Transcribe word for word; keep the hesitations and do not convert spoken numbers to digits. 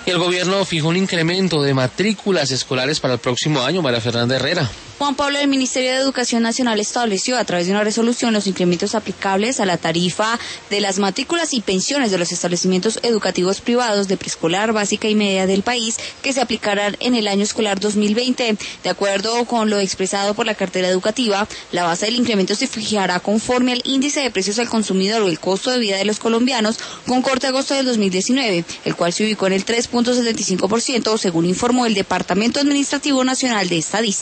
Y el gobierno fijó un incremento de matrículas escolares para el próximo año. María Fernanda Herrera. Juan Pablo, el Ministerio de Educación Nacional estableció a través de una resolución los incrementos aplicables a la tarifa de las matrículas y pensiones de los establecimientos educativos privados de preescolar, básica y media del país que se aplicarán en el año escolar dos mil veinte. De acuerdo con lo expresado por la cartera educativa, la base del incremento se fijará conforme al índice de precios al consumidor o el costo de vida de los colombianos con corte a agosto del dos mil diecinueve, el cual se ubicó en el tres punto setenta y cinco por ciento, según informó el Departamento Administrativo Nacional de Estadística.